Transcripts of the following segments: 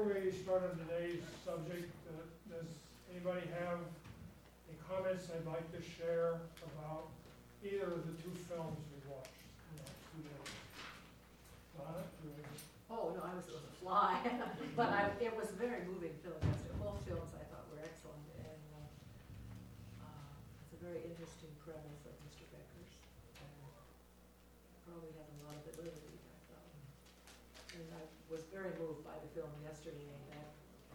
Before we start on today's subject, does anybody have any comments they'd like to share about either of the two films we watched in the last 2 days? Donna, do you? Oh, no, I was supposed to fly, but it was a very moving film yesterday. Both films I thought were excellent, and it's a very interesting premise of Mr. Becker's. Probably has a lot of validity, I thought. And I was very moved by the film yesterday, and that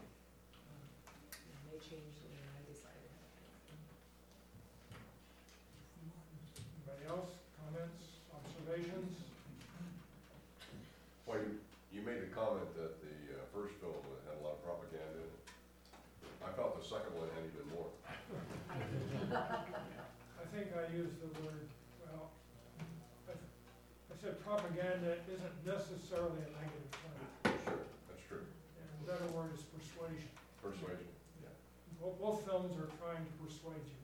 may change the way I decided. Anybody else? Comments, observations? Well, you made the comment that the first film had a lot of propaganda in it. I felt the second one had even more. I think I used the word, well, I said propaganda isn't necessarily a negative term. Sure, that's true. And a better word is persuasion. Persuasion. Yeah. Both films are trying to persuade you.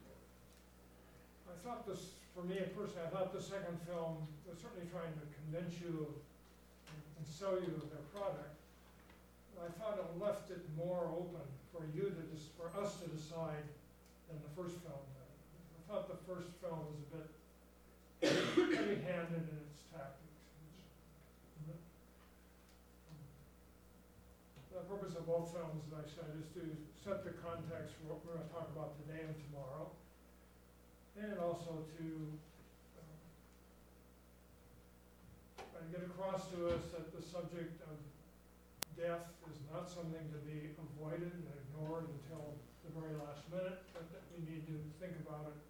I thought this, for me personally, I thought the second film was certainly trying to convince you and sell you their product. I thought it left it more open for us to decide than the first film did. I thought the first film was a bit heavy-handed in its tactics. The purpose of both films, as I said, is to set the context for what we're going to talk about today and tomorrow, and also to get across to us that the subject of death is not something to be avoided and ignored until the very last minute, but that we need to think about it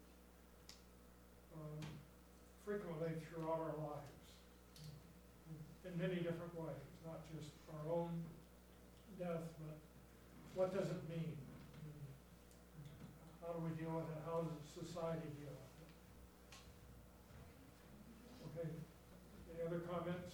frequently throughout our lives in many different ways, not just our own death, but what does it mean? How do we deal with it? How does society deal with it? Okay, any other comments?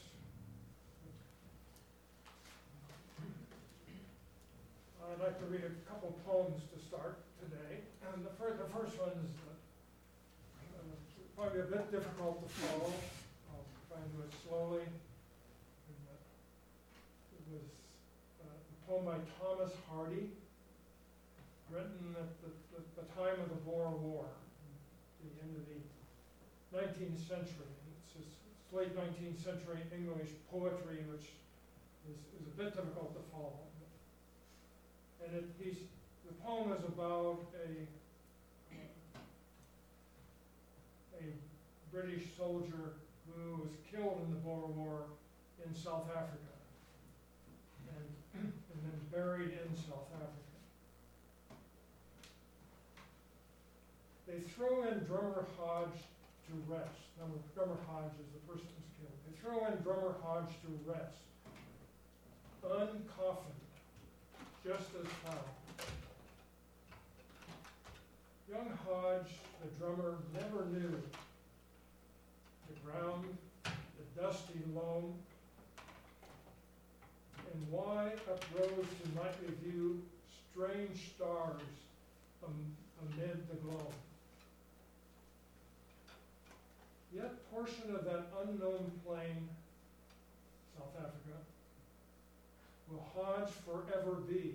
I'd like to read a couple poems to start today. And the first one is probably a bit difficult to follow. I'll try and do it slowly. And, it was a poem by Thomas Hardy, written at the time of the Boer War, the end of the 19th century. It's late 19th century English poetry, which is a bit difficult to follow. And the poem is about a British soldier who was killed in the Boer War in South Africa, and then buried in South Africa. They throw in Drummer Hodge to rest. Now, Drummer Hodge is the person who's killed. They throw in Drummer Hodge to rest, uncoffined, just as found. Young Hodge, the drummer, never knew the ground, the dusty loam, and why uprose to nightly view strange stars amid the gloam. Yet portion of that unknown plain, South Africa, will Hodge forever be.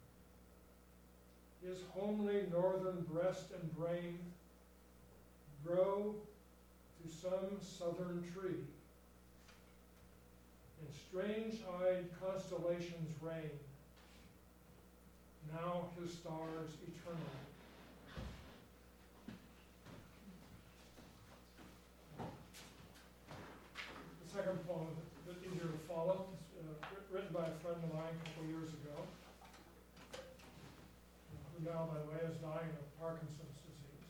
His homely northern breast and brain grow to some southern tree, and strange-eyed constellations reign, now his stars eternally. The second poem is a bit easier to follow. It's written by a friend of mine a couple years ago, who now, by the way, is dying of Parkinson's disease.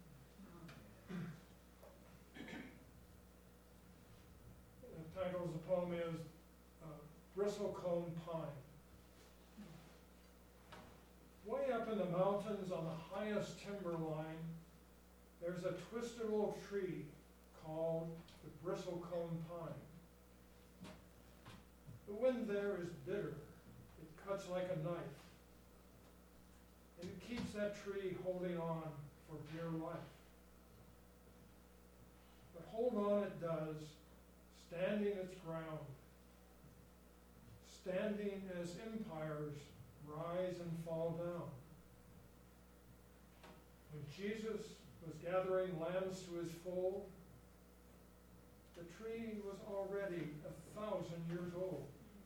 The title of the poem is Bristlecone Pine. Way up in the mountains on the highest timber line, there's a twisted old tree called the bristlecone pine. The wind there is bitter. It cuts like a knife. And it keeps that tree holding on for dear life. But hold on it does, standing its ground, standing as empires rise and fall down. When Jesus was gathering lambs to his fold, the tree was already 1,000 years old.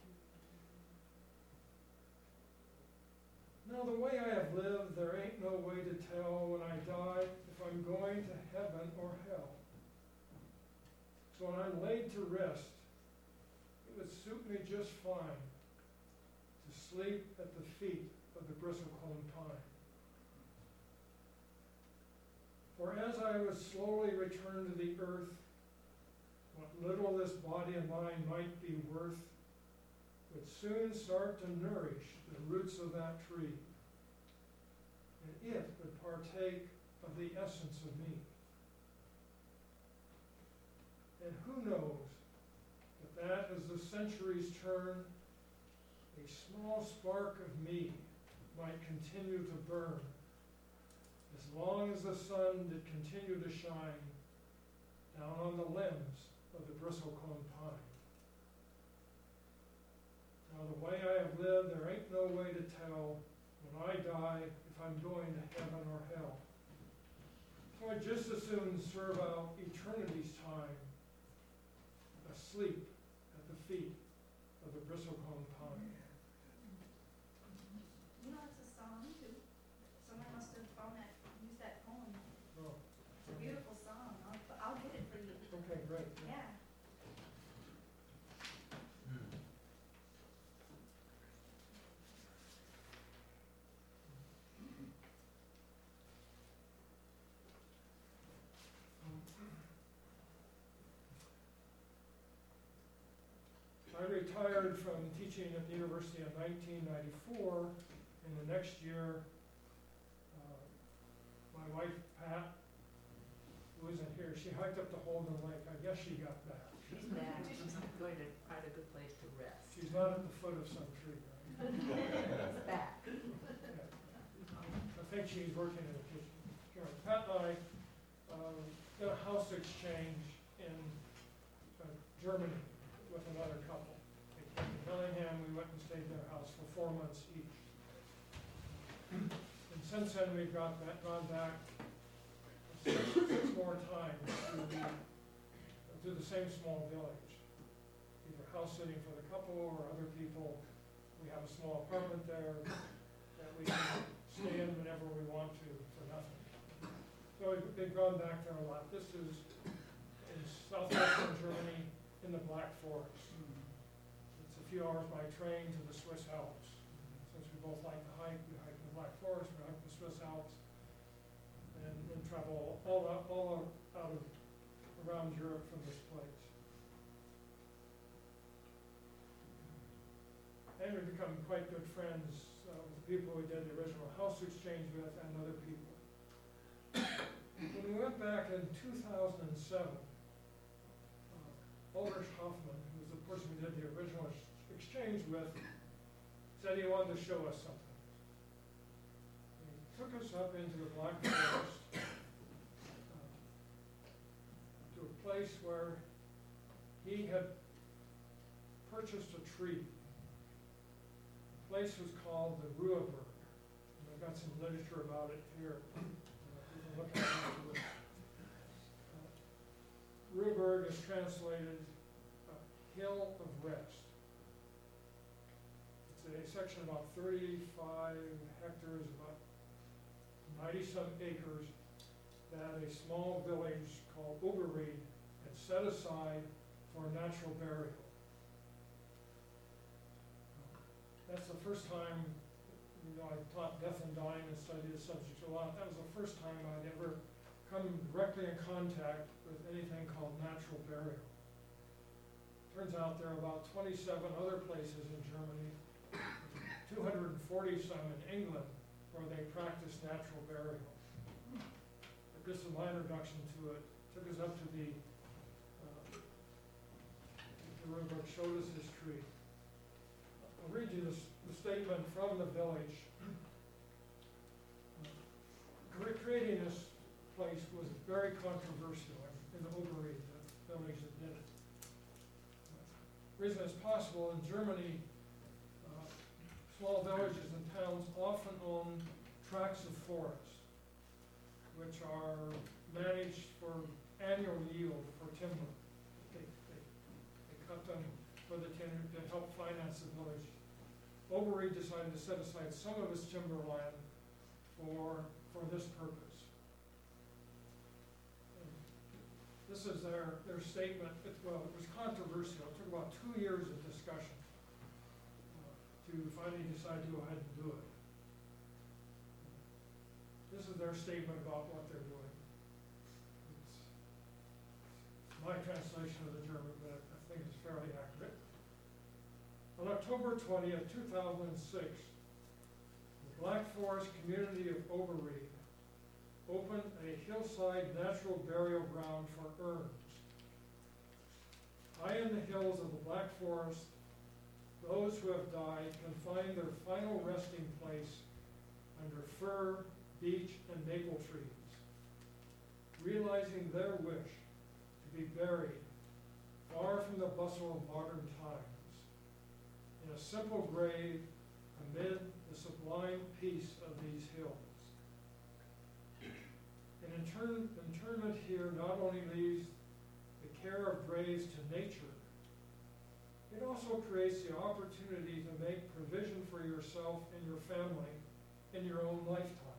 Now the way I have lived, there ain't no way to tell when I die if I'm going to heaven or hell. So when I'm laid to rest, it would suit me just fine to sleep at the feet of the bristlecone pine. For as I would slowly return to the earth, what little this body of mine might be worth would soon start to nourish the roots of that tree, and it would partake of the essence of me. And who knows that as the centuries turn, a small spark of me might continue to burn, as long as the sun did continue to shine down on the limbs of the bristlecone pine. Now the way I have lived, there ain't no way to tell when I die if I'm going to heaven or hell. So I'd just as soon serve out eternity's time asleep at the feet of the bristlecone pine. You know, it's a song too. Someone must have found that, used that poem. Oh, It's a beautiful song. I'll get it for you. okay, great. Yeah. I retired from teaching at the university in 1994, and the next year, my wife, Pat, who isn't here, she hiked up to Holden Lake. I guess she got back. She's back, she's going to find a good place to rest. She's not at the foot of some tree, right? She's back. Yeah. I think she's working in the kitchen. Sure. Pat and I did a house exchange in Germany with another couple. They came to Bellingham, we went and stayed in their house for 4 months each. And since then, we've gone back six more times to the same small village. Either house sitting for the couple or other people. We have a small apartment there that we can stay in whenever we want to for nothing. So we've gone back there a lot. This is in southwestern Germany in the Black Forest. It's a few hours by train to the Swiss Alps. Since we both like to hike, we hike the Black Forest, we hike the Swiss Alps, and travel all out of around Europe from this place. And we've become quite good friends with the people we did the original house exchange with and other people. When we went back in 2007, Ulrich Hoffman, who was the person we did the original exchange with, said he wanted to show us something. He took us up into the Black Forest to a place where he had purchased a tree. The place was called the Ruheberg. And I've got some literature about it here. You can look at it afterwards. Ruheberg is translated Hill of Rest. It's a section about 35 hectares, about 90-some acres, that a small village called Oberried had set aside for natural burial. That's the first time, I taught death and dying and studied the subject a lot. That was the first time I'd ever come directly in contact with anything called natural burial. Turns out there are about 27 other places in Germany, 240 some in England, where they practice natural burial. But this is my introduction to it. Took us up to the Ruheberg, showed us this tree. I'll read you the statement from the village. Creating this place was very controversial in the Oberried, the village that did it. The reason it's possible, in Germany, small villages and towns often own tracts of forest, which are managed for annual yield for timber. They cut them for the timber to help finance the village. Obery decided to set aside some of its timberland for this purpose. And this is their statement. It was controversial. It took about 2 years of discussion to finally decide to go ahead and do it. This is their statement about what they're doing. It's my translation of the German, but I think it's fairly accurate. On October 20th, 2006, the Black Forest community of Obery opened a hillside natural burial ground for urns. High in the hills of the Black Forest, those who have died can find their final resting place under fir, beech, and maple trees, realizing their wish to be buried far from the bustle of modern times, in a simple grave amid the sublime peace of these hills. An internment here not only leaves the care of graves to nature, it also creates the opportunity to make provision for yourself and your family in your own lifetime.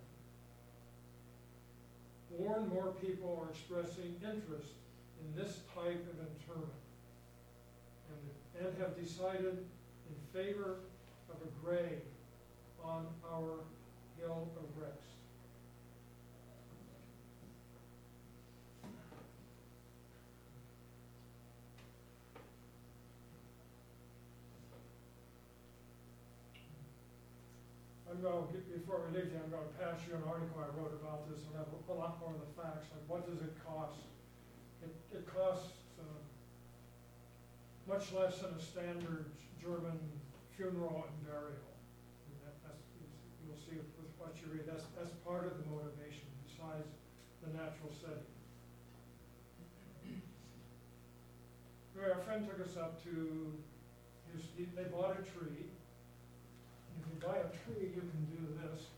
More and more people are expressing interest in this type of interment and have decided in favor of a grave on our hill of rest. Before we leave you, I'm going to pass you an article I wrote about this and have a lot more of the facts, like what does it cost? It costs much less than a standard German funeral and burial. And you'll see with what you read, that's part of the motivation, besides the natural setting. Anyway, our friend took us up to they bought a tree. If you buy a tree, you can do this.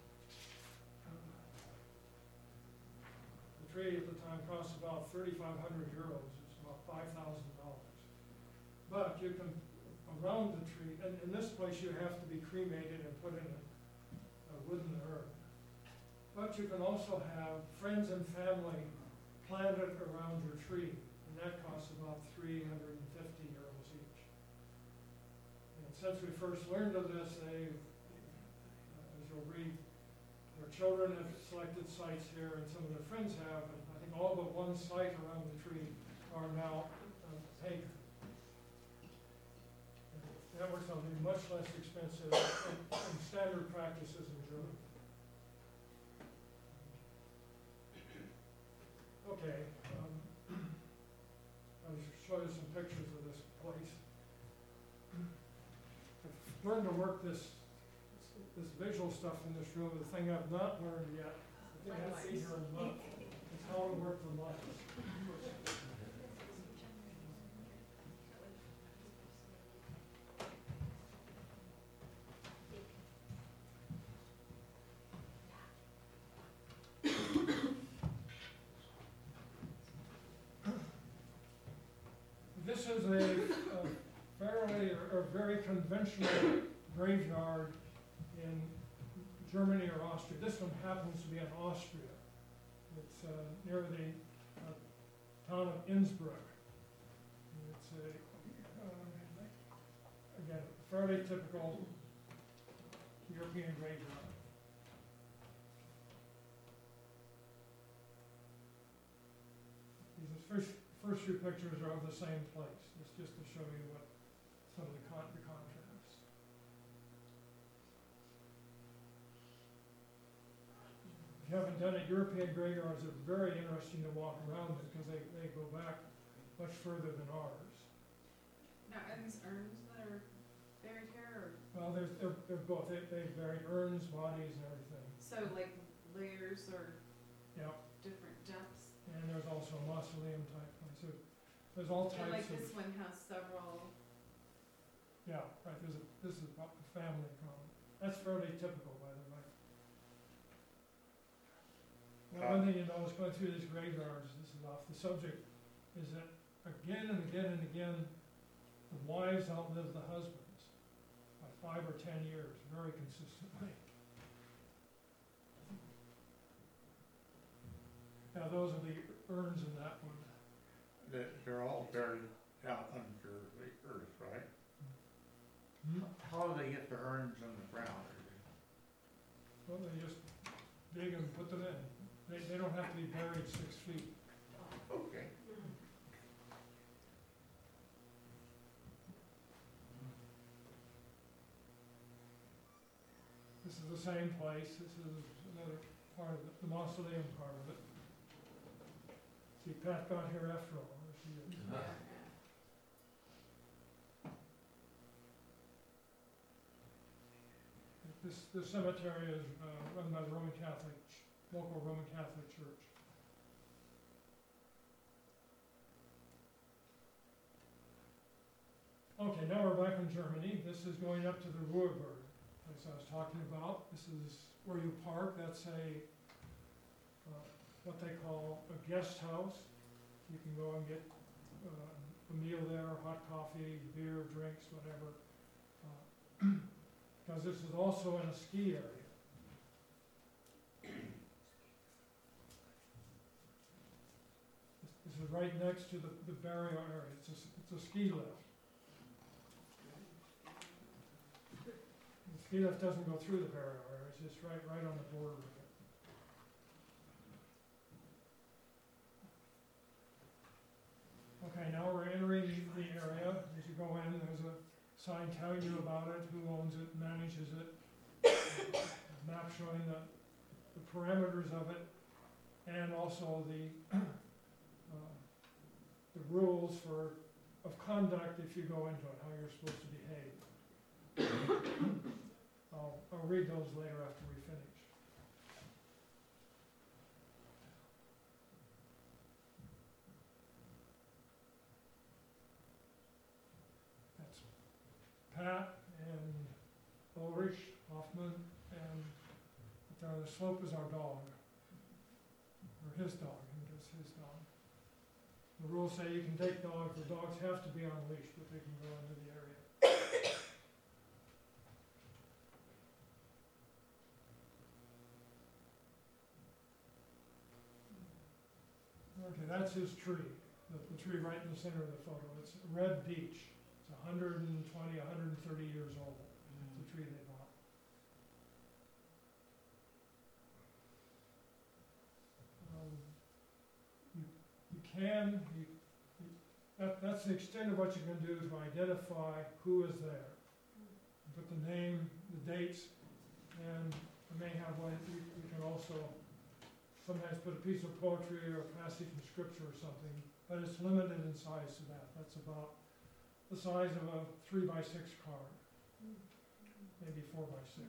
The tree at the time cost about 3,500 euros. It's about $5,000. But you can, around the tree, and in this place you have to be cremated and put in a wooden urn. But you can also have friends and family planted around your tree, and that costs about 350 euros each. And since we first learned of this, as you'll read, their children have selected sites here, and some of their friends have, and I think all but one site around the tree are now pagan. And that works out to be much less expensive than standard practices in Germany. Okay, I'll show you some pictures of this place. I've learned to work this visual stuff in this room. The thing I've not learned yet, I think I have to be here in a month, is how to work the lights. This is a fairly or very conventional graveyard in Germany or Austria. This one happens to be in Austria. It's near the town of Innsbruck. And it's again, fairly typical European graveyard. These first few pictures are of the same place. It's just to show you what some of the contrasts. If you haven't done it, European graveyards are very interesting to walk around because they go back much further than ours. Now, are these urns that are buried here, or? Well, they're both. They bury urns, bodies, and everything. So like layers or Yeah. different depths? And there's also a mausoleum type one. So there's all And like types of. this one has several, Yeah, right. This is a family probably. That's fairly typical, by the way. Well, one thing you notice going through these graveyards, this is off the subject, is that again and again and again, the wives outlive the husbands by 5 or 10 years, very consistently. Now, those are the urns in that one. They're all buried out under the earth, right? Hmm? How do they get the urns in the ground? Well, they just dig and put them in. They don't have to be buried 6 feet. Okay. This is the same place. This is another part of the mausoleum part of it. See, Pat got here after all. There she is. This cemetery is run by the local Roman Catholic Church. Okay, now we're back in Germany. This is going up to the Ruhrberg, place I was talking about. This is where you park. That's what they call a guest house. You can go and get a meal there, hot coffee, beer, drinks, whatever. Because this is also in a ski area. This is right next to the burial area. It's a ski lift. The ski lift doesn't go through the burial area. It's just right on the border of it. Okay, now we're entering the area. As you go in, there's a sign telling you about it, who owns it, manages it, a map showing the parameters of it, and also the rules of conduct if you go into it, how you're supposed to behave. I'll read those later after we finish. That's Pat and Ulrich Hoffman, and down the slope is our dog, or his dog, I think it's his dog. The rules say you can take dogs, the dogs have to be on leash, but they can go into the area. Okay, that's his tree, the tree right in the center of the photo. It's red beech. It's 120, 130 years old. It's the tree they bought. That's the extent of what you can do to identify who is there. Put the name, the dates, and I may have one, we can also sometimes put a piece of poetry or a passage from scripture or something, but it's limited in size to that. That's about the size of a 3x6 card, maybe 4x6.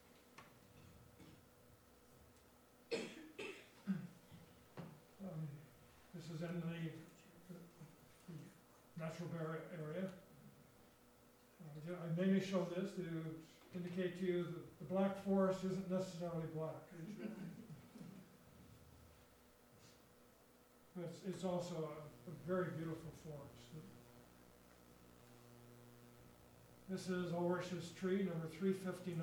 This is in the natural burial area. I mainly show this to indicate to you that the Black Forest isn't necessarily black. It's also a very beautiful forest. This is Ulrich's tree, number 359.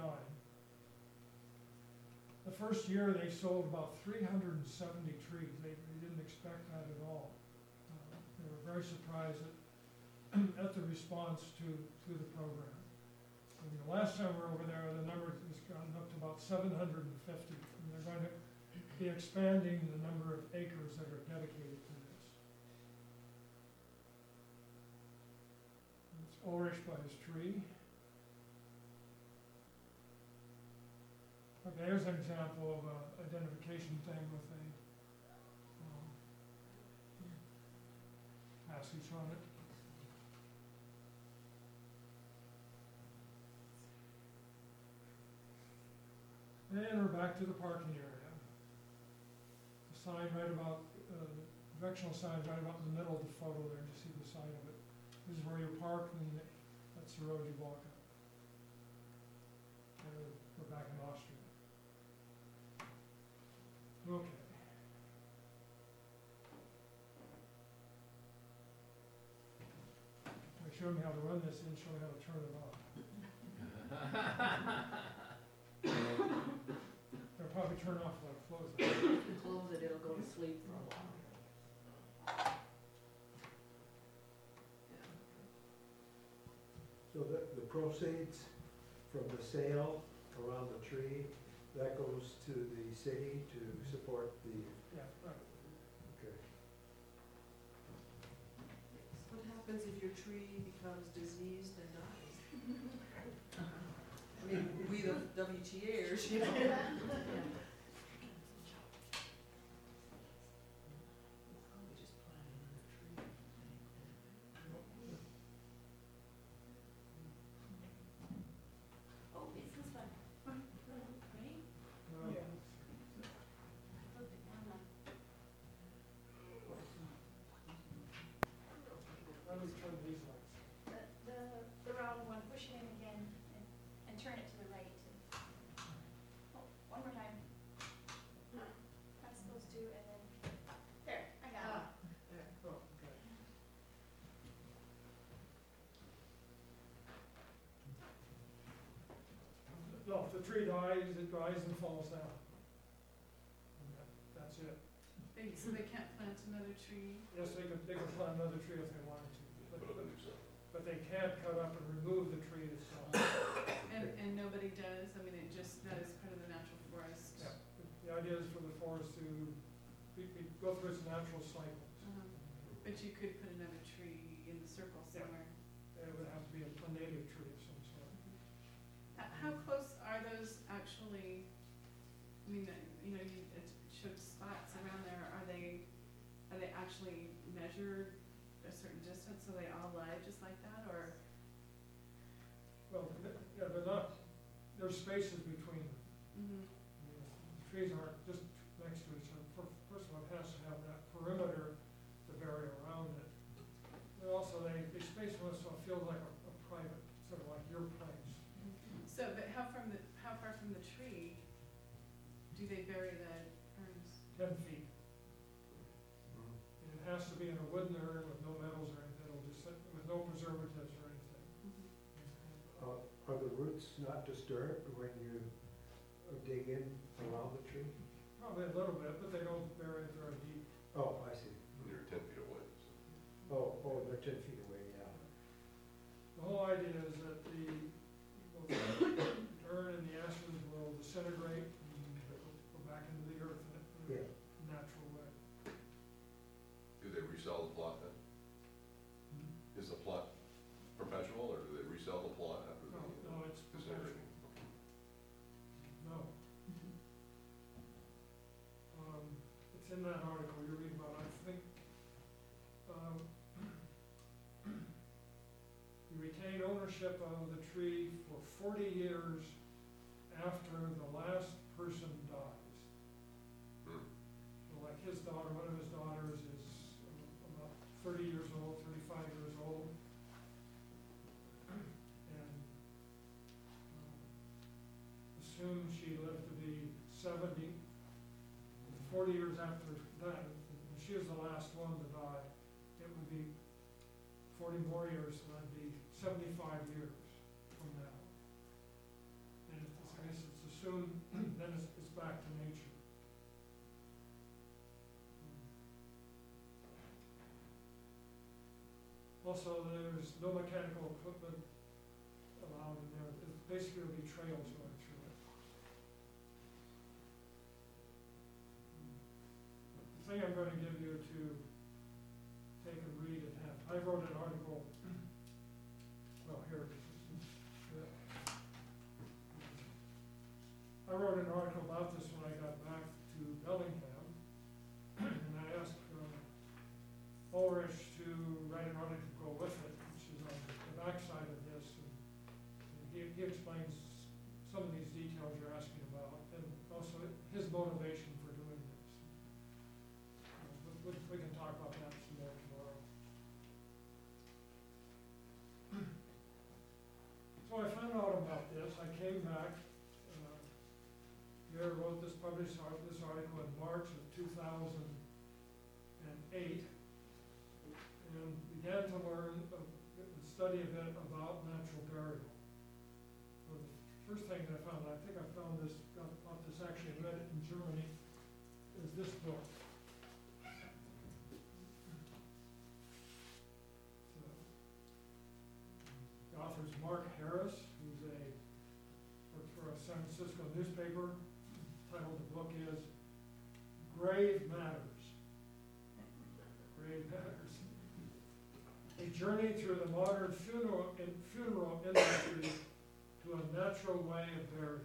The first year they sold about 370 trees. They didn't expect that at all. They were very surprised at the response to the program. And the last time we were over there, the number has gotten up to about 750. And they're going to be expanding the number of acres that are dedicated to this. It's Ulrich by his tree. Okay, here's an example of an identification thing with a passage on it. And we're back to the parking area. The sign right about, directional sign right about in the middle of the photo there, you see the side of it. This is where you park, and that's the road you walk up. show me how to run this and show me how to turn it on. They'll probably turn off when it closes. If you close it, it'll go to sleep for a while. Yeah. So the proceeds from the sale around the tree, that goes to the city to support the, Yeah, right. okay. What happens if your tree becomes diseased and dies? I mean, we the WTAers, you know. Yeah. Probably just plant another tree. Oh, is this one? Ready? Yeah. Look, I'm on. Let me turn these lights. The round one, push it in again and turn it to the right. Oh, one more time. That's those two and then, there, I got it. There. Oh, okay. No, if the tree dies, it dies and falls down. And that's it. So they can't plant another tree? Yes, they can plant another tree if they wanted to, Put up a new sign. but they can't cut up and remove the tree itself. And nobody does? I mean, it just, that is part of the natural forest? Yeah. The idea is for the forest to go through its natural cycles. But you could put another tree in the circle Yeah. somewhere? It would have to be a native tree of some sort. How close are those actually, I mean, you know, it showed spots around there, are they actually measured a certain distance, so they all lie just like that, or? Well, yeah, they're not, there's spaces between them. Mhm. I mean, the trees aren't just next to each other. First of all, it has to have that perimeter to vary around it. But also, they space them so it feels like a private, sort of like your place. So, but how far from the tree do they bury the urns? 10 feet. And it has to be in a wooden urn with no metals or anything, it'll just sit with no preservatives or anything. Are the roots not disturbed when you dig in around the tree? Probably a little bit, but they don't bury it very deep. Oh, I see. You're 10 feet away, so. Oh, they're 10 feet away, yeah. The whole idea is that the urn and the ashes will disintegrate and go back into the earth in Yeah. a natural way. Do they resell the plot then? Is the plot perpetual, or do they resell the plot after the? No, it's disintegrating? No. It's in that article you read about, I think, you retain ownership of the tree for 40 years after the last person dies. Hmm. So like his daughter, one of his daughters is about 30 years old, 35 years old. And assume she lived to be 70. 40 years after that, and she was the last one to die, it would be 40 more years, so that'd be 75 years from now. And I guess it's assumed, then it's back to nature. Also, there's no mechanical equipment allowed in there. It's basically, there'll be trails going through it. The thing I'm gonna give you to take and read and have, I wrote an article, well, here it is. I wrote an article about this when I got back to Bellingham, and I asked Ulrich to write an article to go with it, which is on the backside of this, and he explains some of these details you're asking about, and also his motivation for doing this. We can talk about that some more tomorrow. So I found out about this, I came back, Gary wrote this, published this article in March of 2008, and began to learn, study a bit about natural burial. So the first thing that I found, I think I found this, got this actually read it in Germany, is this book. So, the author's Mark Harris, who's works for a San Francisco newspaper. Title of the book is Grave Matters. Grave Matters. A journey through the modern funeral industry to a natural way of burial.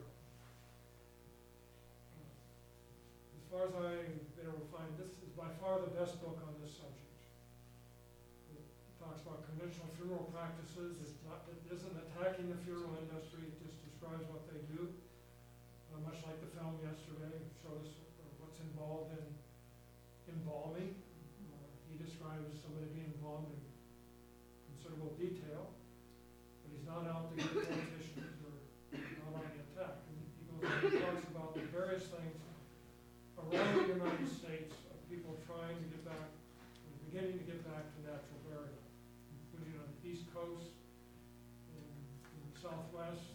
As far as I've been able to find, this is by far the best book on this subject. It talks about conventional funeral practices. It isn't attacking the funeral industry, it just describes what they do. Much like the film yesterday, showed us what's involved in embalming. He describes somebody being embalmed in considerable detail, but he's not out to get politicians or not on the attack. And he goes on and talks about the various things around the United States of people trying to get back, or beginning to get back to natural burial, including on the East Coast, in the Southwest.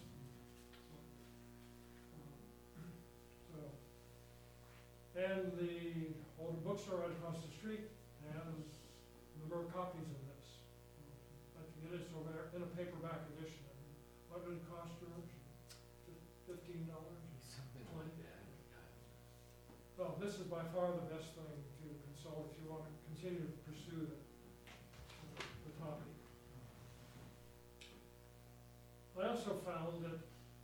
And the old bookstore right across the street has a number of copies of this. But to get it, it's over there in a paperback edition. What did it cost, George? $15? Something like that. Well, this is by far the best thing to consult if you want to continue to pursue the topic. I also found that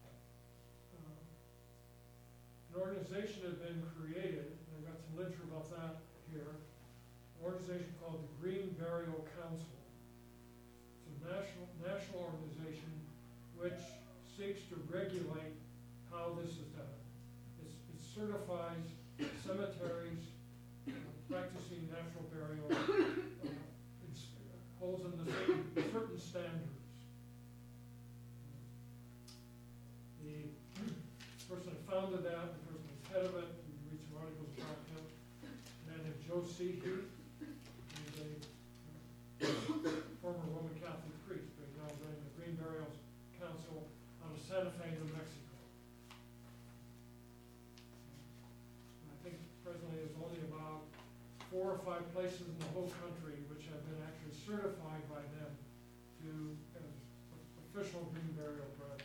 an organization had been created, and I've got some literature about that here, an organization called the Green Burial Council. It's a national organization which seeks to regulate how this is done. It certifies cemeteries practicing natural burial, holds them to certain standards. The person who founded that, the person who's head of it, you can read some articles about him, a man named Joe Seehee. He's a former Roman Catholic priest, but he's now running the Green Burial Council out of Santa Fe, New Mexico. And I think presently there's only about 4 or 5 places in the whole country which have been actually certified by them to as official green burial grounds.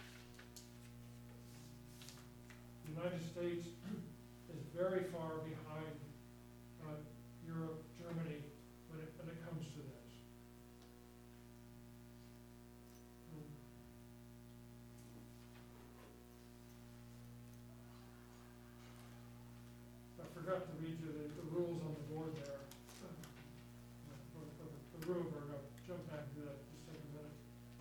The United States is very far behind Europe, Germany, when it comes to this. I forgot to read you the rules on the board there. For the Ruberg, I'll jump back to that just take a minute.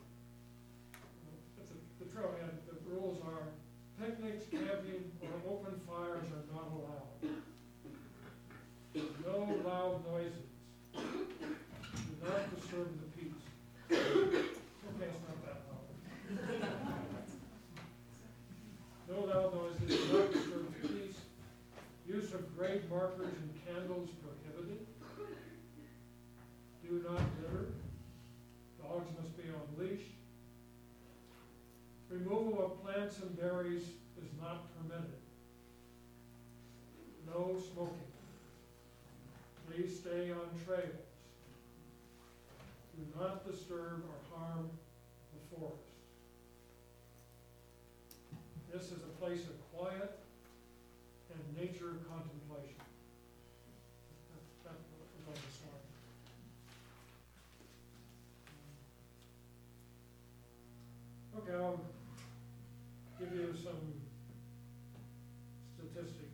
But the trailhead, the rules are: picnics, camping, or open fires are not allowed. No loud noises. Do not disturb the peace. Okay, it's not that loud. No loud noises, do not disturb the peace. Use of grave markers and candles prohibited. Do not litter. Dogs must be on leash. Removal of plants and berries is not permitted. No smoking. Please stay on trails. Do not disturb or harm the forest. This is a place of quiet and nature contemplation. That's what was on the slide. Okay, I'll give you some statistics.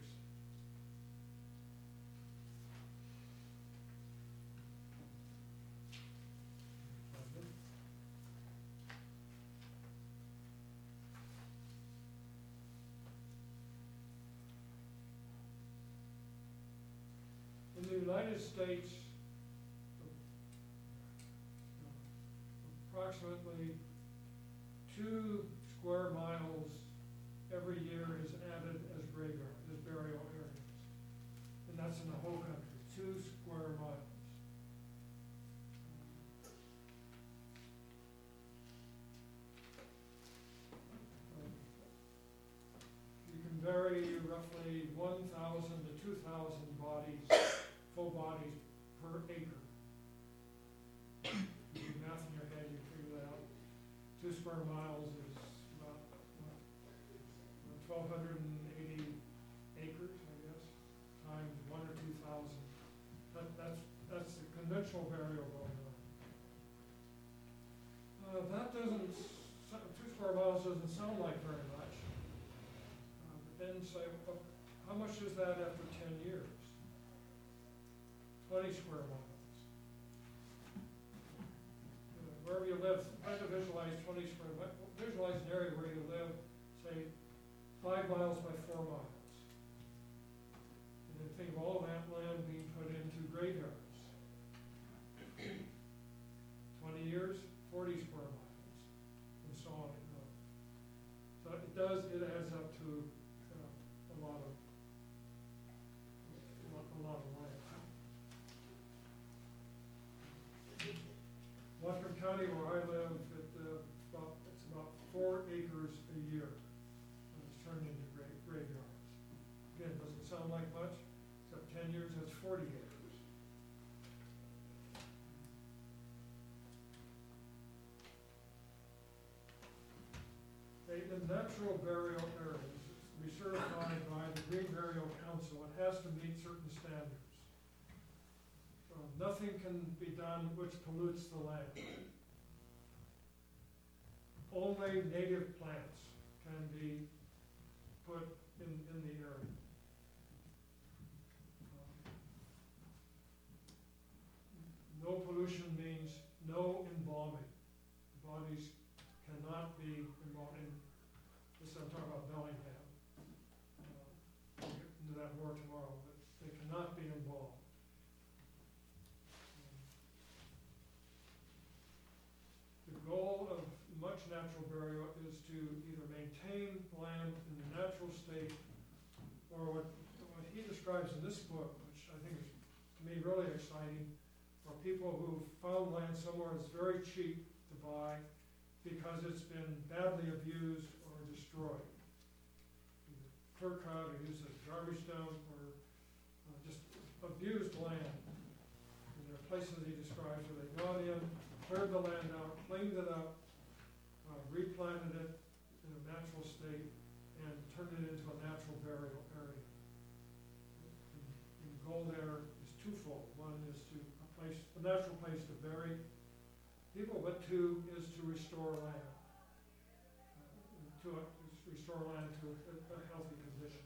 In the United States, approximately 2 square miles every year is added as graveyard, as burial areas. And that's in the whole country, 2 square miles. roughly 1,000 to 2,000 bodies, full bodies per acre. You do math in your head, you figure that out. 2 square miles is about 1,280 acres, I guess, times 1 or 2,000. That's the conventional burial going on. That doesn't, 2 square miles doesn't sound like very much. But then say, well, how much is that after 10 years? 20 square miles. Wherever you live, try to visualize 20 square, visualize an area where you live, say, 5 miles by 4 miles. And then think of all that land being put into graveyards. 20 years, 40 square miles, and so on. So it adds up to a lot of land. Whatcom County, where I live, it's about 4 acres a year. And it's turned into graveyards. Again, doesn't sound like much, except 10 years, that's 40 acres. The natural burial areas, to be certified by the Green Burial Council, it has to meet certain standards. Nothing can be done which pollutes the land. Only native plants can be put in the area. No pollution means no embalming. Bodies cannot be embalmed. This I'm talking about Bellingham. We'll get into that more tomorrow, but they cannot be embalmed. The goal of much natural burial is to either maintain land in the natural state, or what he describes in this book, which I think is, to me, really exciting, are people who found land somewhere that's very cheap to buy because it's been badly abused or destroyed. Either clear cut or used as garbage dump, or just abused land. And there are places he describes where they've gone in, cleared the land out, cleaned it up, replanted it in a natural state, and turned it into a natural burial area. And the goal there is twofold. One is a natural place to bury people, but 2 is to restore land, restore land to a healthy condition.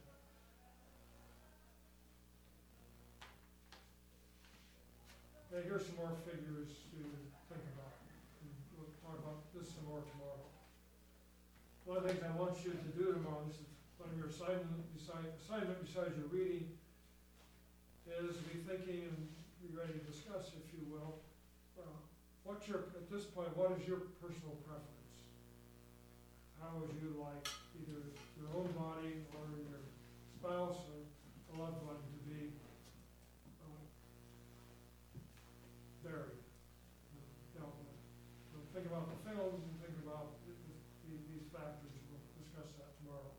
Okay, here's some more figures to think about. And we'll talk about this some more tomorrow. One of the things I want you to do tomorrow, this is one of your assignment besides your reading, is be thinking and be ready to discuss, if you will, at this point, what is your personal preference? How would you like either your own body or your spouse or a loved one to be buried, dealt with? So think about the films and think about these factors. We'll discuss that tomorrow.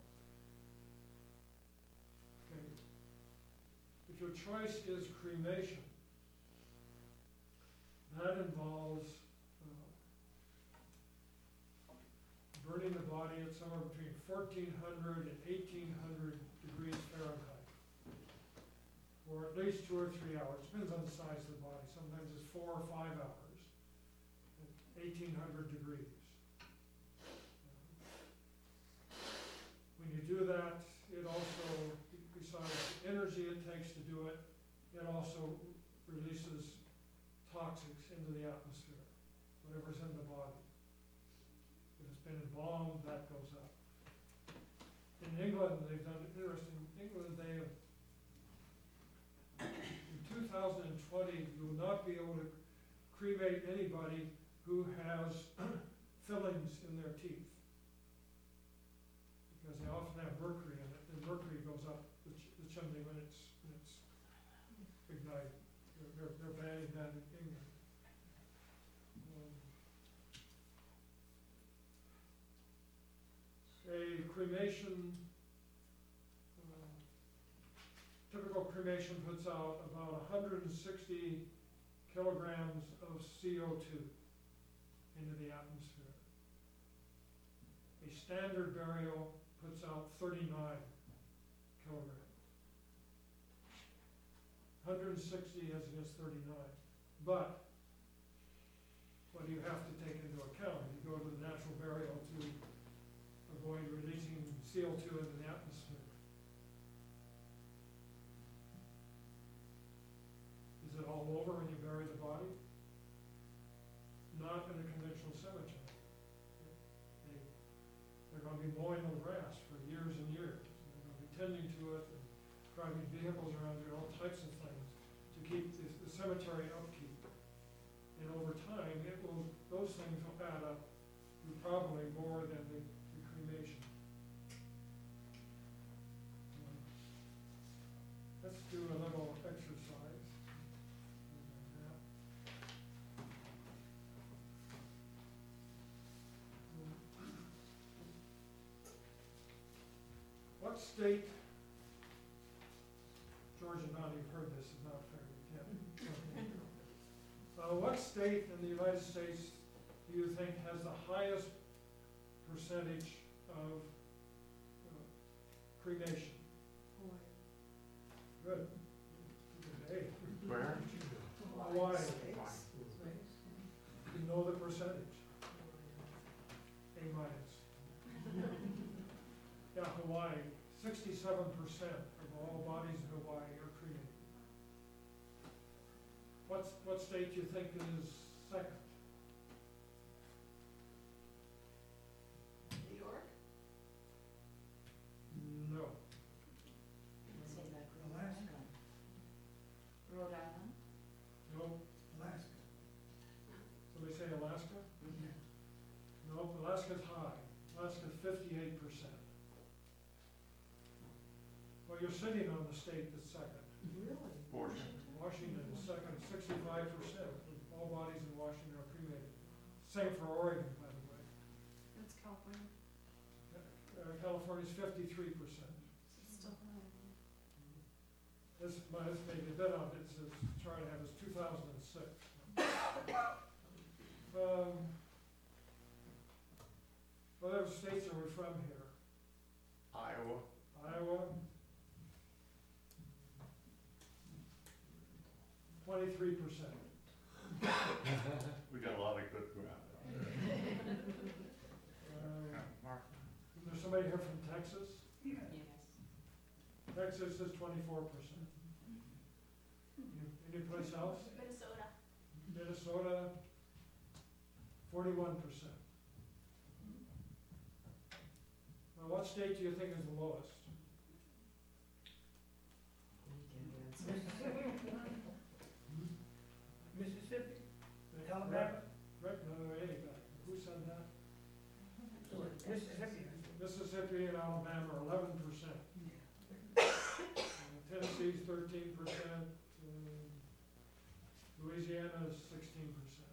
Okay. If your choice is cremation, that involves burning the body at somewhere between 1,400 and 1,800 degrees Fahrenheit for at least 2 or 3 hours. Depends on the size of the body. Sometimes it's 4 or 5 hours at 1,800 degrees. When you do that, it also, besides the energy it takes to do it, it also releases toxics into the atmosphere, whatever's in the body. If it's been embalmed, that goes up. In England, they've done it interesting. In England, they have, in 2020, you will not be able to cremate anybody who has fillings in their teeth, because they often have mercury in it, and mercury goes up the chimney when it's ignited. They're banning that in England. A cremation cremation puts out about 160 kilograms of CO2 into the atmosphere. A standard burial puts out 39 kilograms. 160 as against 39. But what do you have to take into account? You go to the natural burial to avoid releasing CO2 into the atmosphere. Is it all over when you bury the body? Not in a conventional cemetery. They're going to be mowing the grass for years and years. They're going to be tending to it and driving vehicles around it, all types of things to keep the cemetery upkeep. And over time, those things will add up to probably more than the cremation. Let's do a little exercise. What state, George and Don, you've heard this, is not fair, you can't. What state in the United States do you think has the highest percentage of cremation? Good. Hey, Where? Hawaii. Space. You know the percentage? A minus. Yeah, Hawaii, 67% of all bodies in Hawaii are cremated. What state do you think is second? New York? No. Alaska. Rhode Island? No. Alaska. Somebody say Alaska? No, Alaska's high. Alaska's 58%. Well, you're sitting on the state that's second. Really? Washington. Washington is second, 65% of all bodies in Washington are cremated. Same for Oregon, by the way. That's California. California's 53%. It's still high. This may be a bit of it, says, chart I have is 2006. What other states are we from here? Iowa. Iowa? 23%. We got a lot of good ground. Mark. There's somebody here from Texas? Yes. Texas is 24%. Any place else? Minnesota. Minnesota, 41%. Now, what state do you think is the lowest? Mississippi, Alabama, Rick, no, any back. Who said that? Mississippi. Mississippi and Alabama are 11%. Tennessee's 13%. Louisiana is 16%.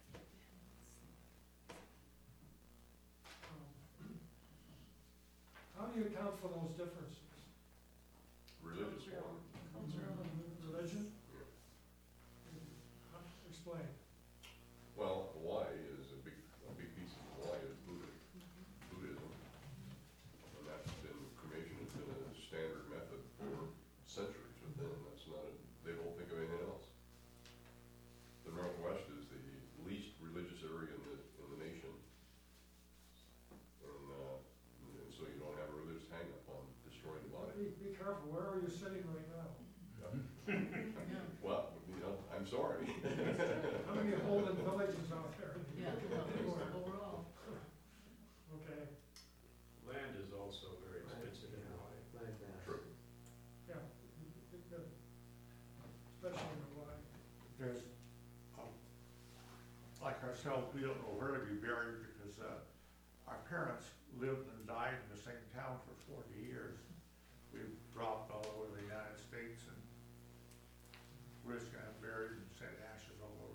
How do you account for those differences? Religious one. Religion? Explain. Well, Hawaii is a big piece of Hawaii is Buddhism. And that's been, cremation has been a standard method for centuries with them. That's not they don't think of anything else. The Northwest is the least religious area in the nation. And so you don't have a religious hang-up on destroying the body. Be careful, where are you sitting right now? Well, I'm sorry. How many Holden villages out there? Yeah, overall. Okay, Land is also very expensive in Hawaii. True. yeah, good. Especially in Hawaii. There's, like ourselves, we don't know where to be buried because our parents lived and died in the same town for 40 years. We've dropped all over the United States and we're just gonna have buried and send ashes all over.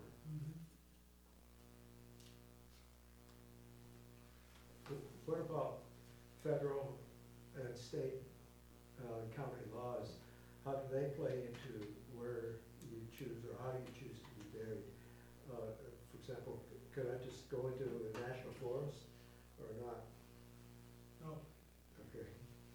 What about federal and state county laws? how do they play into where you choose, or how do you choose to be buried? For example, could I just go into the national forest or not? No. Okay.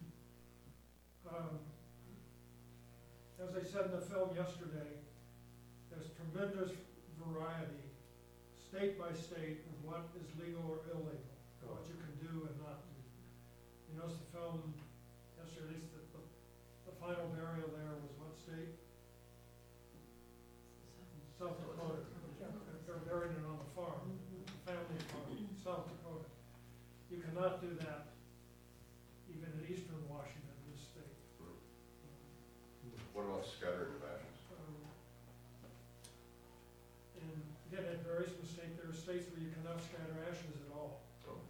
As I said in the film yesterday, there's tremendous variety, state by state, of what is legal or illegal, what you can do and not do. You notice the film yesterday, at least the final burial there was what state? South Dakota. They're burying it on the farm, family farm, South Dakota. You cannot do that even in eastern Washington, this state. What about scattering of ashes? And again, it varies from state. There are states where you cannot scatter ashes at all. Oh.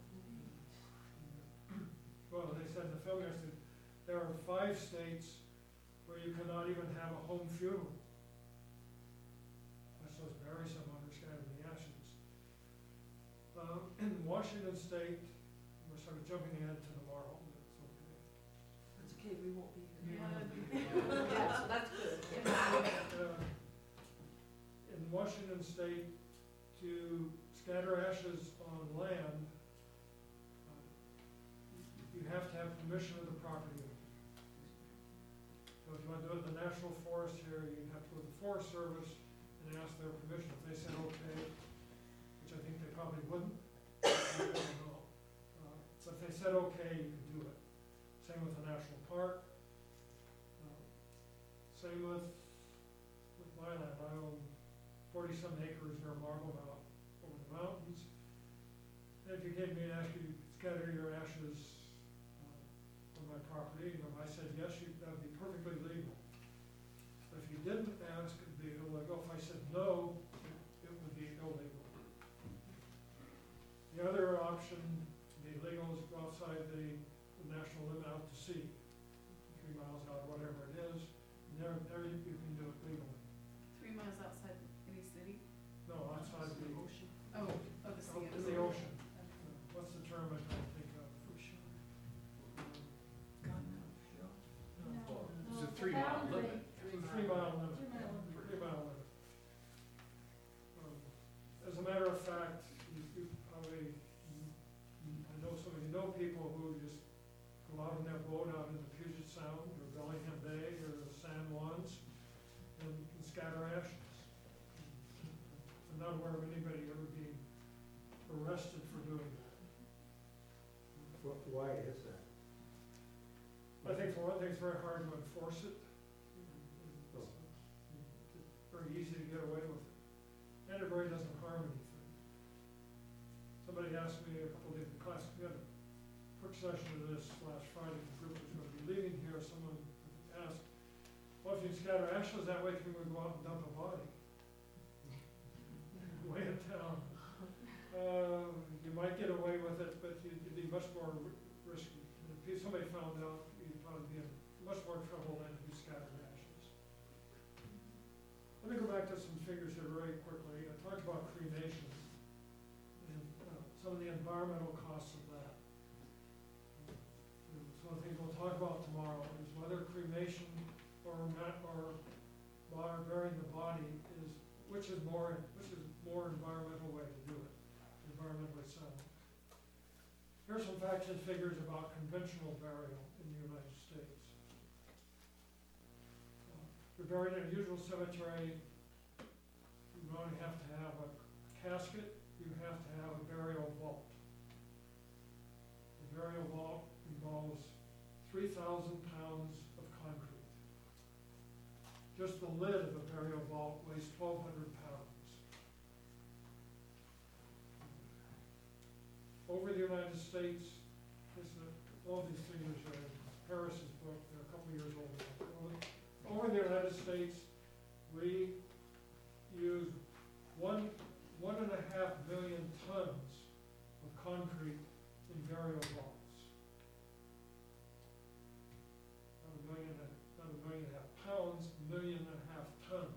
Well, they said in the film yesterday, there are 5 states where you cannot even have a home funeral. That's so it's bury someone or scatter the ashes. In Washington state, we're sort of jumping ahead to tomorrow, but it's okay. It's okay, we won't be here. Yeah, so that's good. In Washington state, to scatter ashes on land, you have to have permission of the property owner. So if you want to do it in the national forest here, you have to go to the Forest Service and ask their permission. If they said okay, which I think they probably wouldn't, I don't know. But if they said okay, you can do it. Same with the national park. Same with my land. I own 40-some acres near Marble Mountain, over the mountains. And if you came to me and asked you to scatter your ashes on my property, and if I said yes, that would be perfectly legal. But if you didn't ask, it would be illegal. If I said no, it would be illegal. The other option, the legal, is go outside the national limit out to sea, 3 miles out, whatever it is. And there you can do it legally. 3 miles outside any city? No, outside the Ocean. Oh, oh, the sea. in the ocean. What's the term I can't think of? God, no, sure. No, It's a the 3 mile boundary. limit. It's a 3 mile limit. 3 mile limit. 3 mile limit. As a matter of fact, you probably, I know some of you know people who just go out in their boat out in the Puget Sound or Bellingham Bay or the San Juans and scatter ashes. I'm not aware of anybody ever being arrested for doing that. Why is that? I think for one thing, it's very hard to enforce it. Oh. It's very easy to get away with it. And it really doesn't harm anything. Somebody asked me a couple of days in class, we had a quick session of this last Friday, the group was going to be leaving here, someone asked, well, if you scatter ashes that way, can we go out and dump a body? Way in town. You might get away with it, but you'd be much more risky. And if somebody found out, you'd probably be in much more trouble than if you scattered ashes. Let me go back to some figures here very quickly. I talked about cremation and some of the environmental costs of that. Some of the things we'll talk about tomorrow is whether cremation or burying the body is, which is more environmental way to do it, environmentally sound. Here's some facts and figures about conventional burial in the United States. If you're buried in a usual cemetery, you not only have to have a casket, you have to have a burial vault. The burial vault involves 3,000 pounds of concrete. Just the lid of a burial vault weighs 1,200 pounds. Over the United States, all these figures are in Harris's book, they're a couple years old now. Over the United States, we use 1.5 million tons of concrete in burial vaults. Not a million and a half pounds, 1.5 million tons.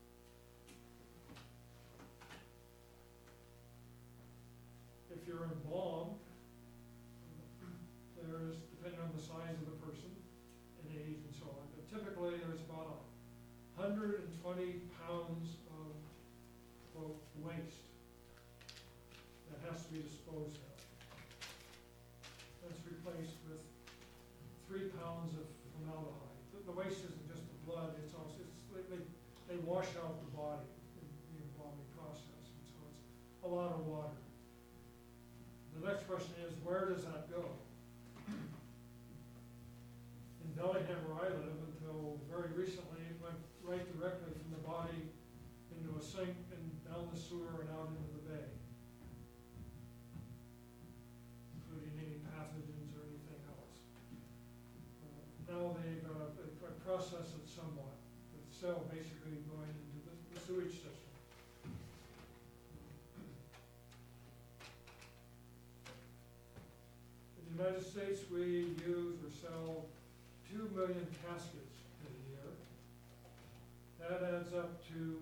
If you're embalmed, there's, depending on the size of the person and age and so on, but typically there's about 20 pounds of, quote, waste that has to be disposed of. That's replaced with 3 pounds of formaldehyde. The waste isn't just the blood, it's also, they wash out the body in the embalming process, and so it's a lot of water. The next question is, where does that go? In Bellingham, where I live, until very recently, it went right directly from the body into a sink and down the sewer and out into the bay, including any pathogens or anything else. Now they've processed it somewhat, with cell basically going into the sewage system. In the United States, we use or sell 2 million caskets in a year. That adds up to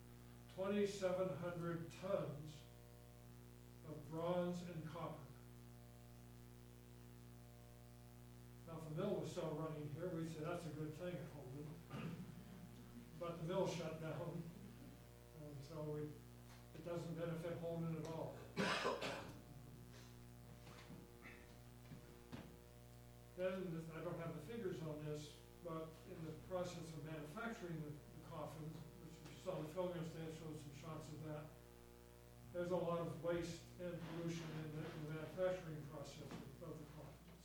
2,700 tons of bronze and copper. Now, if the mill was still running here, we'd say that's a good thing at Holden. But the mill shut down, and so it doesn't benefit Holden at all. Then, I don't have the figures on this, but in the process of manufacturing the coffins, which you saw the film yesterday, showed some shots of that, there's a lot of waste and pollution in the manufacturing process of the coffins.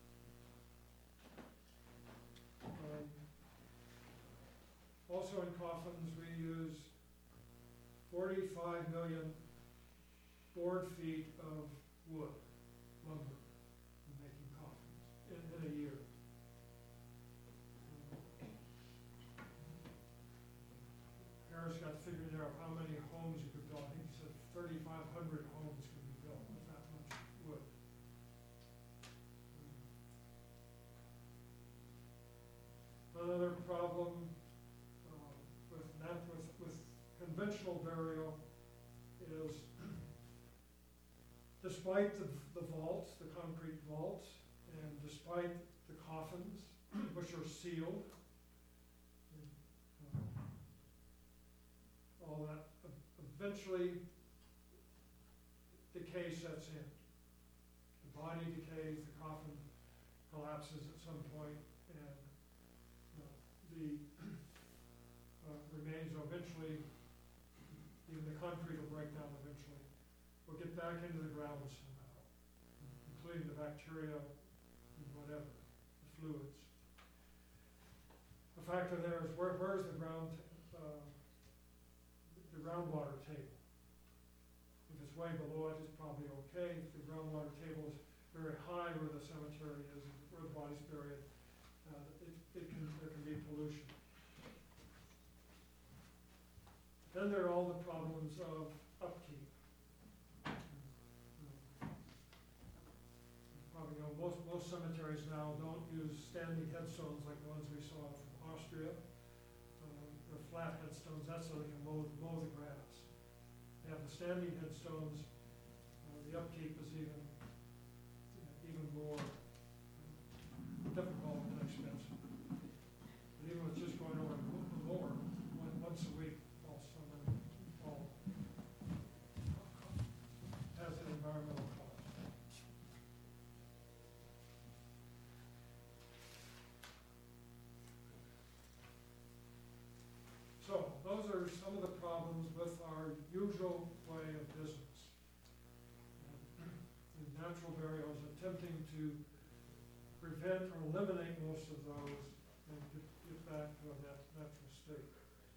Also in coffins, we use 45 million board feet of wood, lumber, in making coffins in a year. Harris got figured out how many homes you could build. I think he said 3,500 homes could be built with that much wood. Another problem with conventional burial is, despite the vaults, the concrete vaults, and despite the coffins, which are sealed, all that eventually decay sets in. The body decays, the coffin collapses at some point, and the remains will eventually, even the concrete will break down eventually, will get back into the ground somehow, including the bacteria and whatever, the fluids. The factor there is where's the groundwater table? If it's way below it, it's probably okay. If the groundwater table is very high where the cemetery is, where the body's buried, there can be pollution. Then there are all the problems of upkeep. You probably know most cemeteries now don't use standing headstones like the ones we saw from Austria. They're flat headstones, that's so they can mow the grass. They have the standing headstones, the upkeep is even more difficult and expensive. But even with just going over the mower once a week, all summer, fall, has an environmental cost. So, those are some of the problems with our usual way of business. The natural burial is attempting to prevent or eliminate most of those and get back to a natural state.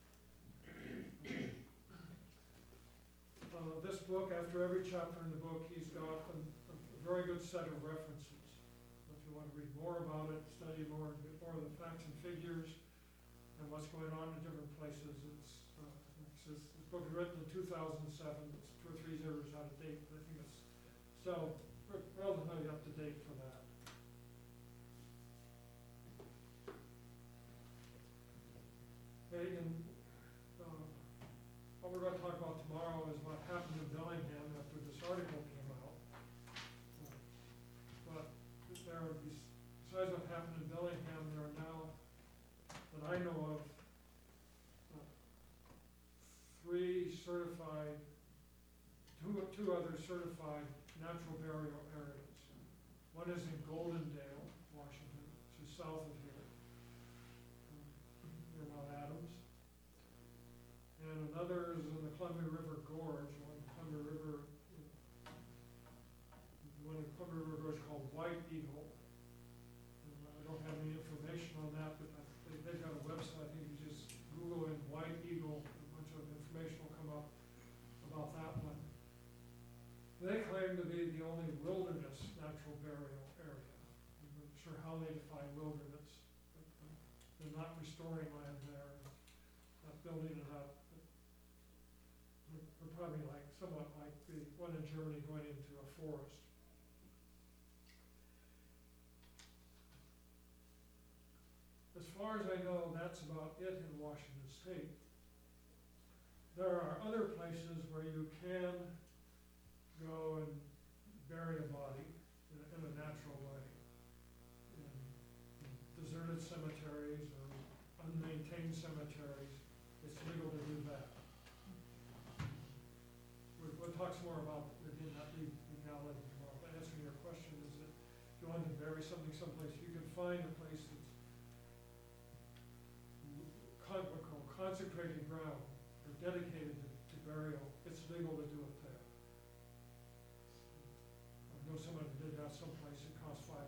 This book, after every chapter in the book, he's got a very good set of references. So if you want to read more about it, study more, get more of the facts and figures, and what's going on in different places. This book was written in 2007. It's 2 or 3 years out of date, but I think it's still relatively up to date for that. Okay, and what we're going to talk about tomorrow is what happened in Bellingham after this article came out. But there are, besides what happened in Bellingham, there are now, that I know of, certified, two other certified natural burial areas. One is in Goldendale, Washington, which is south of here, near Mount Adams. And another is in the Columbia River Gorge, one Columbia River Gorge called White Eagle. And I don't have any information on that, but they've got a website, I think you just Google in White Eagle, a bunch of information will come up about that one. They claim to be the only wilderness natural burial area. I'm not sure how they define wilderness, but they're not restoring land there, not building it up. They're probably like, somewhat like the one in Germany going into a forest. As far as I know, that's about it in Washington State. There are other places where you can go and bury a body in a natural way. In deserted cemeteries or unmaintained cemeteries, it's legal to do that. We'll talk some more about legality tomorrow, but answering your question is that if you want to bury something someplace, you can find a place that's consecrated ground or dedicated to burial, it's legal to do it there. I know someone who did that someplace, it cost $5.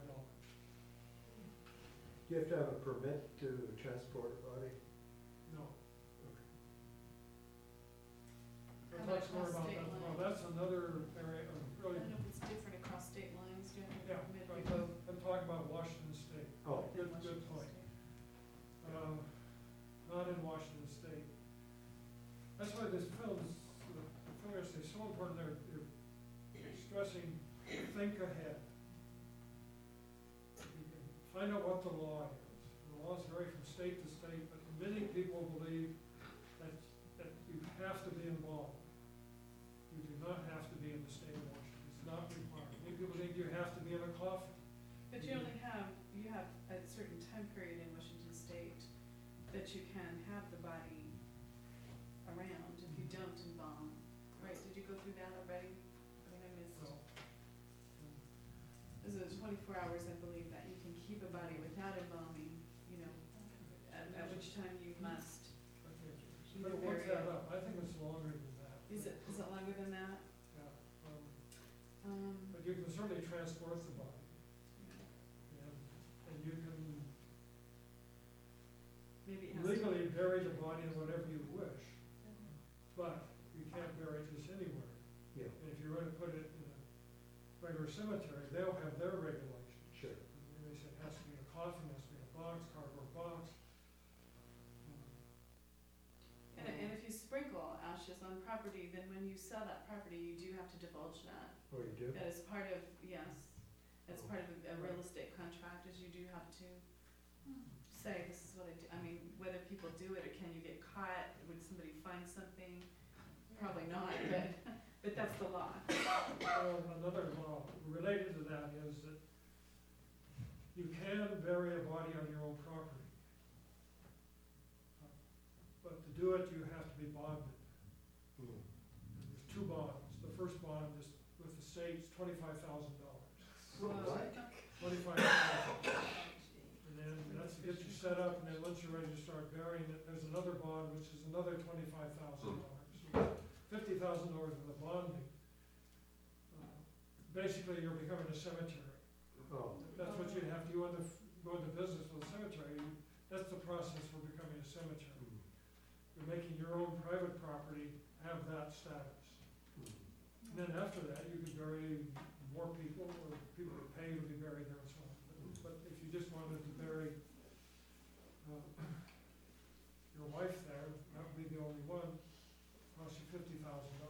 Do you have to have a permit to transport a body? No. How We'll about talk some more across about state that tomorrow. lines? That's another area of I really, don't know if it's different across state lines, do you have yeah, to permit right, people I'm talking about Washington State. Oh, within Good Washington point. State? Not in Washington State. That's why this film is, the filmmakers say so important, they're stressing, think ahead. You can find out what the law is. The laws vary from state to state, but many people believe that you have to be involved. You do not have to be in the state of Washington, it's not required. Many people think you have to be in a coffin. But you only have, you have a certain time period in Washington State that you can have the body around if you don't embalm, right? Did you go through that already? I mean, I missed. So, This is 24 hours, I believe, that you can keep a body without embalming, you know, at which time you must. But look that up, I think it's longer than that. Is it longer than that? Yeah, but you can certainly transport the body, and you can Maybe it has to. legally bury the body in whatever you wish, but you can't bury it just anywhere. yeah, And if you're going to put it in a regular cemetery, they'll have their regulations. sure. And they say it has to be a coffin, it has to be a box, cardboard box. And if you sprinkle ashes on property, then when you sell that property, you do have to divulge that. Oh, you do? That is part of, yes, as Oh. part of a real estate contract, is you do have to say, this is what I do. I mean, whether people do it or can you get caught, would somebody find something? Probably not, but that's the law. Well, another law related to that is that you can bury a body on your own property. But to do it, you have to be bonded. Hmm. And there's two bonds. The first bond is with the state's $25,000. What? $25,000. And then that's to get you set up, and then once you're ready to start burying it, there's another bond, which is another $25,000. $50,000 worth of bonding. Basically, you're becoming a cemetery. Oh, That's what you'd have to, you want to go into business with a cemetery, that's the process for becoming a cemetery. hmm, You're making your own private property have that status. hmm. And then after that, you could bury more people, or people would pay to be buried there and so on. But if you just wanted to bury your wife there, that would be the only one, cost you $50,000.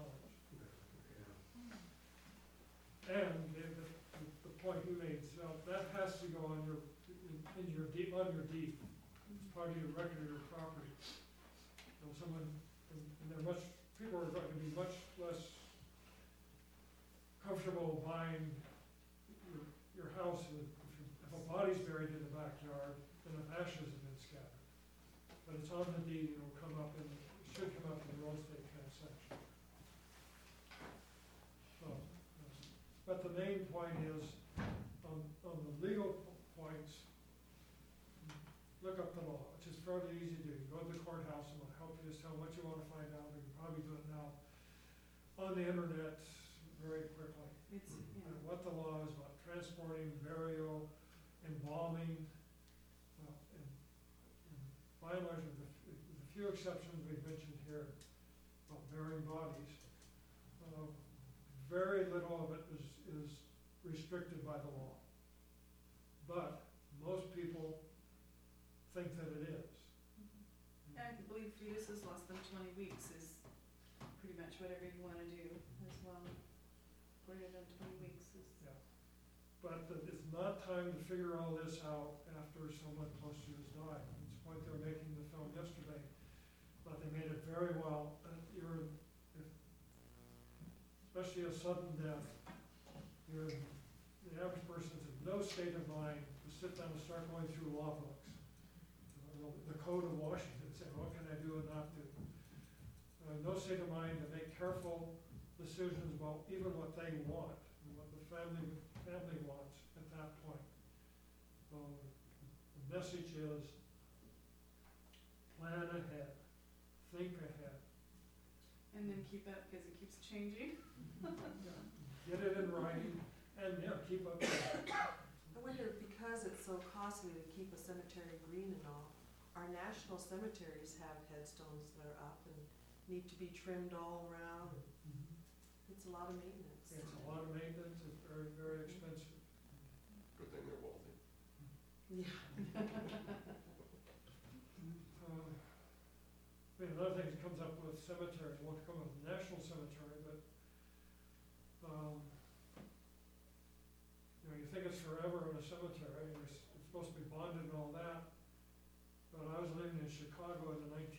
Yeah. And the point you made, so that has to go on your, in your deed, on your deed. It's part of your record of your property. So someone, and they're much, people are going to be much less comfortable buying your house if a body's buried in the backyard than if ashes have been scattered. But it's on the deed, it'll come up in, it should come up in the real estate transaction. point is, on the legal points, look up the law, which is fairly easy to do. You go to the courthouse and it'll help you just tell what you wanna find out, you can probably do it now on the internet very quickly. It's, yeah. And what the law is about transporting, burial, embalming, and by and large, with the few exceptions we've mentioned here, about burying bodies, very little of it is restricted by the law. But most people think that it is. Yeah, I believe fetus is less than 20 weeks is pretty much whatever you wanna do as well. Greater than 20 weeks is. But it's not time to figure all this out after someone close to you has died. It's the point they were making the film yesterday, but they made it very well. Especially a sudden death, the average person's in no state of mind to sit down and start going through law books. The Code of Washington, saying, what can I do and not do? No state of mind to make careful decisions about even what they want, and what the family wants at that point. So the message is, plan ahead, think ahead. And then keep up, because it keeps changing. Get it in writing, and keep up. I wonder, because it's so costly to keep a cemetery green and all, our national cemeteries have headstones that are up and need to be trimmed all around. It's a lot of maintenance. It's a lot of maintenance, it's very, very expensive. Good thing they're wealthy. Yeah. Another thing that comes up with cemeteries, won't come with the national cemetery, but, you think it's forever in a cemetery, it's supposed to be bonded and all that, but I was living in Chicago in the late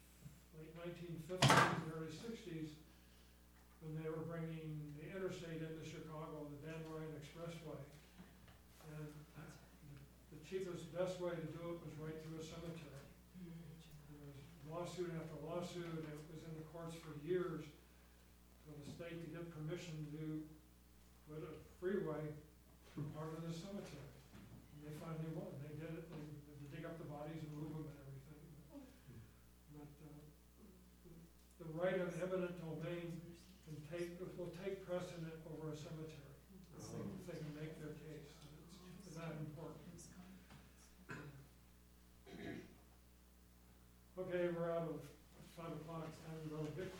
1950s and early 60s, when they were bringing the interstate into Chicago, the Dan Ryan Expressway, and the cheapest, best way to do it was right through a cemetery. There was lawsuit after lawsuit, and it was in the courts for years for the state to get permission to put a freeway through part of the cemetery. And they finally won. They did it. They had to dig up the bodies and move them and everything. But the right of eminent domain will take precedent over a cemetery. If they can make their case. It's that important. Okay, we're out of 5 o'clock. It's time to go.